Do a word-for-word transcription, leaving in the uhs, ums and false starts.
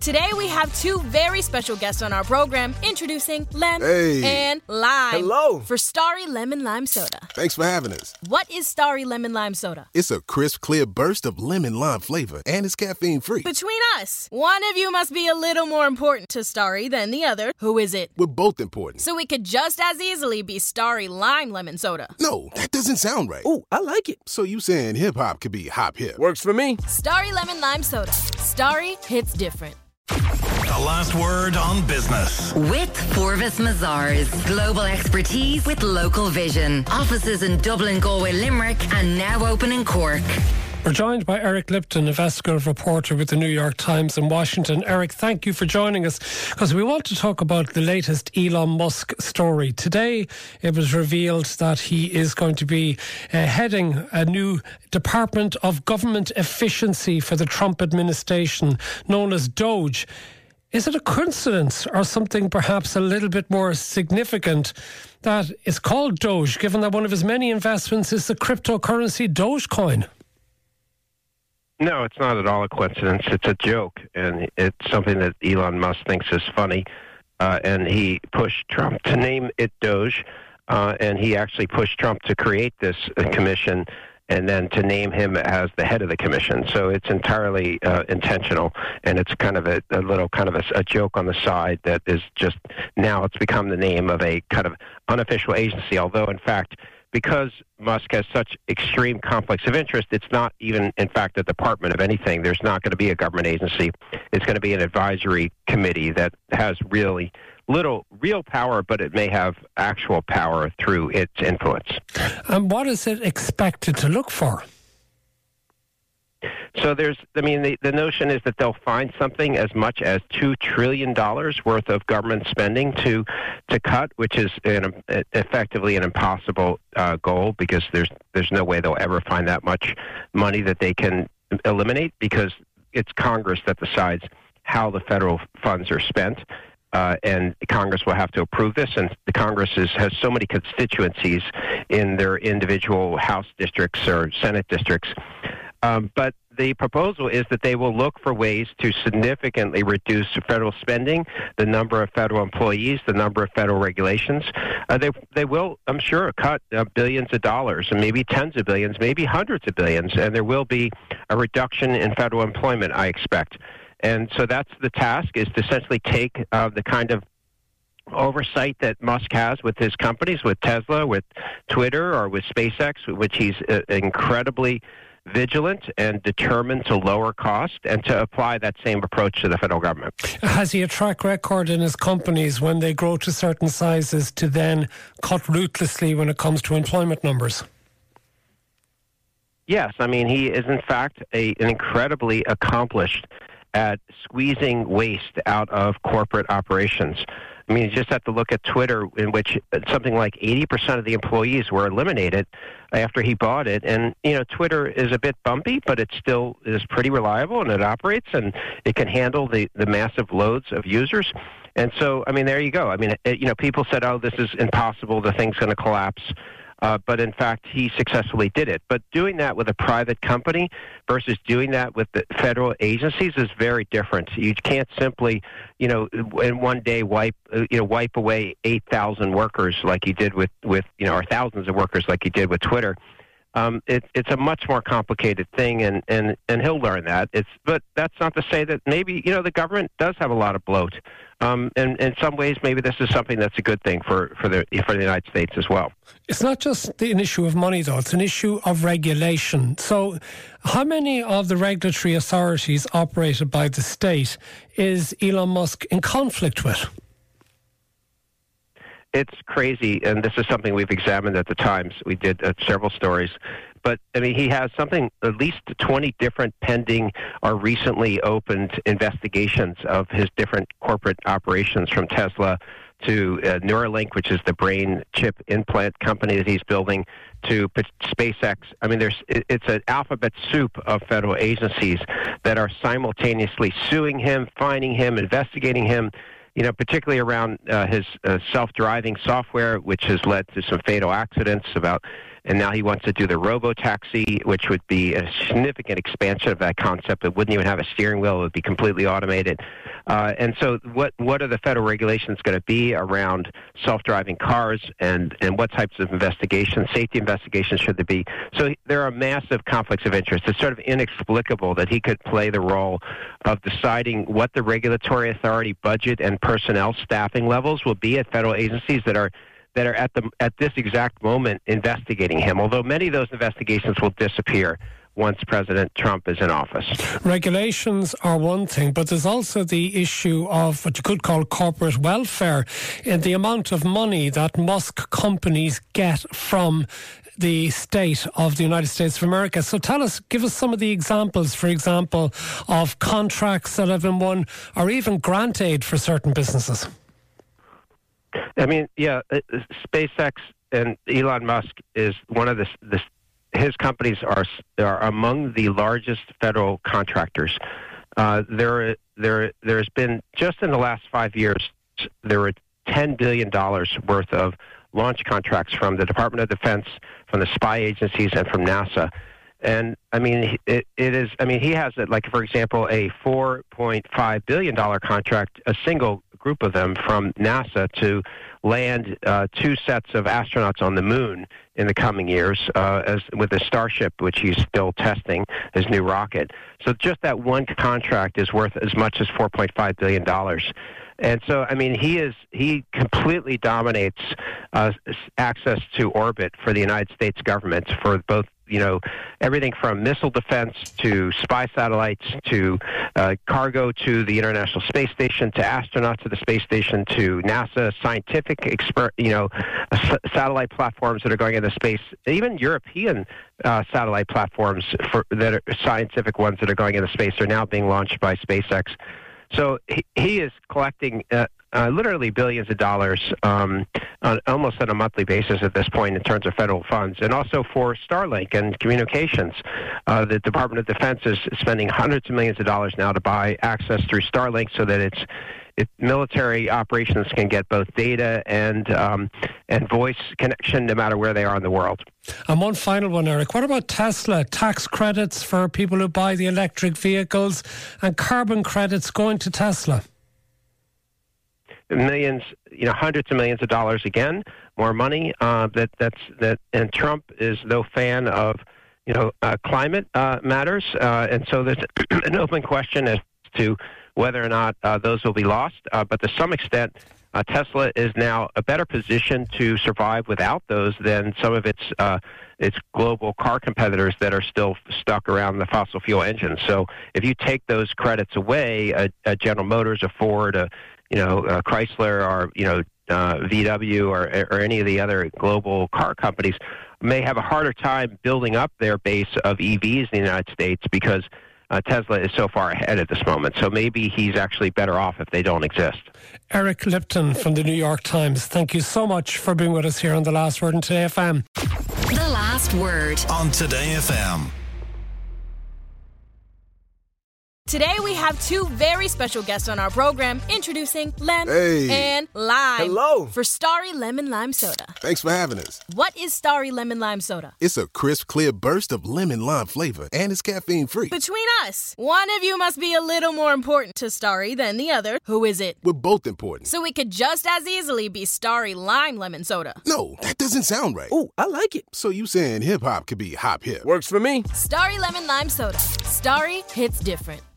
Today we have two very special guests on our program, introducing Lem hey. and Lime. Hello. For Starry Lemon Lime Soda. Thanks for having us. What is Starry Lemon Lime Soda? It's a crisp, clear burst of lemon lime flavor, and it's caffeine-free. Between us, one of you must be a little more important to Starry than the other. Who is it? We're both important. So it could just as easily be Starry Lime Lemon Soda. No, that doesn't sound right. Oh, I like it. So you saying hip-hop could be hop-hip? Works for me. Starry Lemon Lime Soda. Starry hits different. The last word on business. With Forvis Mazars. Global expertise with local vision. Offices in Dublin, Galway, Limerick, and now open in Cork. We're joined by Eric Lipton, investigative reporter with the New York Times in Washington. Eric, thank you for joining us, because we want to talk about the latest Elon Musk story. Today, it was revealed that he is going to be uh, heading a new Department of Government Efficiency for the Trump administration, known as DOGE. Is it a coincidence or something perhaps a little bit more significant that it's called DOGE, given that one of his many investments is the cryptocurrency Dogecoin? No, it's not at all a coincidence. It's a joke, and it's something that Elon Musk thinks is funny. Uh, and he pushed Trump to name it Doge, uh, and he actually pushed Trump to create this uh, commission and then to name him as the head of the commission. So it's entirely uh, intentional, and it's kind of a, a little kind of a, a joke on the side that is just now it's become the name of a kind of unofficial agency, although in fact, because Musk has such extreme conflicts of interest, it's not even, in fact, a department of anything. There's not going to be a government agency. It's going to be an advisory committee that has really little real power, but it may have actual power through its influence. And what is it expected to look for? So there's, I mean, the, the notion is that they'll find something as much as two trillion dollars worth of government spending to to cut, which is an, effectively an impossible uh, goal, because there's there's no way they'll ever find that much money that they can eliminate, because it's Congress that decides how the federal funds are spent. Uh, and Congress will have to approve this, and the Congress is, has so many constituencies in their individual House districts or Senate districts. Um, but the proposal is that they will look for ways to significantly reduce federal spending, the number of federal employees, the number of federal regulations. Uh, they they will, I'm sure, cut uh, billions of dollars, and maybe tens of billions, maybe hundreds of billions, and there will be a reduction in federal employment, I expect. And so that's the task, is to essentially take uh, the kind of oversight that Musk has with his companies, with Tesla, with Twitter, or with SpaceX, which he's uh, incredibly vigilant and determined to lower cost, and to apply that same approach to the federal government. Has he a track record in his companies when they grow to certain sizes to then cut ruthlessly when it comes to employment numbers? Yes, I mean, he is in fact a, an incredibly accomplished at squeezing waste out of corporate operations. I mean, you just have to look at Twitter, in which something like eighty percent of the employees were eliminated after he bought it. And, you know, Twitter is a bit bumpy, but it still is pretty reliable, and it operates, and it can handle the, the massive loads of users. And so, I mean, there you go. I mean, it, you know, people said, oh, this is impossible, the thing's going to collapse. Uh, but in fact, he successfully did it. But doing that with a private company versus doing that with the federal agencies is very different. You can't simply, you know, in one day wipe, you know, wipe away eight thousand workers like you did with, with, you know, or thousands of workers like you did with Twitter. Um, it, it's a much more complicated thing, and, and, and he'll learn that. It's, but that's not to say that maybe, you know, the government does have a lot of bloat. Um, and in some ways, maybe this is something that's a good thing for, for, the, for the United States as well. It's not just an issue of money, though. It's an issue of regulation. So how many of the regulatory authorities operated by the state is Elon Musk in conflict with? It's crazy, and this is something we've examined at the Times. We did uh, several stories. But, I mean, he has something, at least twenty different pending or recently opened investigations of his different corporate operations, from Tesla to uh, Neuralink, which is the brain chip implant company that he's building, to SpaceX. I mean, there's it's an alphabet soup of federal agencies that are simultaneously suing him, fining him, investigating him, you know, particularly around uh, his uh, self-driving software, which has led to some fatal accidents, about and now he wants to do the robo-taxi, which would be a significant expansion of that concept. It wouldn't even have a steering wheel. It would be completely automated. Uh, and so what, what are the federal regulations going to be around self-driving cars, and, and what types of investigations, safety investigations should there be? So there are massive conflicts of interest. It's sort of inexplicable that he could play the role of deciding what the regulatory authority budget and personnel staffing levels will be at federal agencies that are that are at the at this exact moment investigating him, although many of those investigations will disappear once President Trump is in office. Regulations are one thing, but there's also the issue of what you could call corporate welfare, in the amount of money that Musk companies get from the state of the United States of America. So tell us, give us some of the examples, for example, of contracts that have been won, or even grant aid for certain businesses. I mean, yeah, SpaceX and Elon Musk is one of the, the his companies are are among the largest federal contractors. Uh, there, there, there's been, just in the last five years, there were ten billion dollars worth of launch contracts from the Department of Defense, from the spy agencies, and from NASA. And I mean, it, it is, I mean, he has, like, for example, a four point five billion dollars contract, a single group of them from NASA, to land uh, two sets of astronauts on the moon in the coming years, uh, as with the Starship, which he's still testing, his new rocket. So just that one contract is worth as much as four point five billion dollars. And so, I mean, he is he completely dominates uh, access to orbit for the United States government, for both, you know, everything from missile defense to spy satellites to uh, cargo to the International Space Station, to astronauts to the space station, to NASA scientific, exper- you know, uh, satellite platforms that are going into space, even European uh, satellite platforms for, that are scientific ones that are going into space are now being launched by SpaceX. So he, he is collecting uh, uh, literally billions of dollars um, on almost on a monthly basis at this point in terms of federal funds. And also for Starlink and communications, uh, the Department of Defense is spending hundreds of millions of dollars now to buy access through Starlink so that it's It, military operations can get both data and um, and voice connection no matter where they are in the world. And one final one, Eric. What about Tesla? Tax credits for people who buy the electric vehicles, and carbon credits going to Tesla? Millions, you know, hundreds of millions of dollars again, more money. Uh, that that's that, and Trump is no fan of, you know, uh, climate uh, matters, uh, and so there's an open question as to whether or not uh, those will be lost. Uh, but to some extent, uh, Tesla is now a better position to survive without those than some of its uh, its global car competitors that are still stuck around the fossil fuel engines. So if you take those credits away, a, a General Motors, a Ford, a you know a Chrysler, or you know uh, V W, or or any of the other global car companies may have a harder time building up their base of E Vs in the United States, because Uh, Tesla is so far ahead at this moment. So maybe he's actually better off if they don't exist. Eric Lipton from the New York Times, thank you so much for being with us here on The Last Word on Today F M. The Last Word on Today F M. Today we have two very special guests on our program, introducing Lem Hey. and Lime. Hello. For Starry Lemon Lime Soda. Thanks for having us. What is Starry Lemon Lime Soda? It's a crisp, clear burst of lemon lime flavor, and it's caffeine-free. Between us, one of you must be a little more important to Starry than the other. Who is it? We're both important. So it could just as easily be Starry Lime Lemon Soda. No, that doesn't sound right. Ooh, I like it. So you saying hip-hop could be hop-hip? Works for me. Starry Lemon Lime Soda. Starry hits different.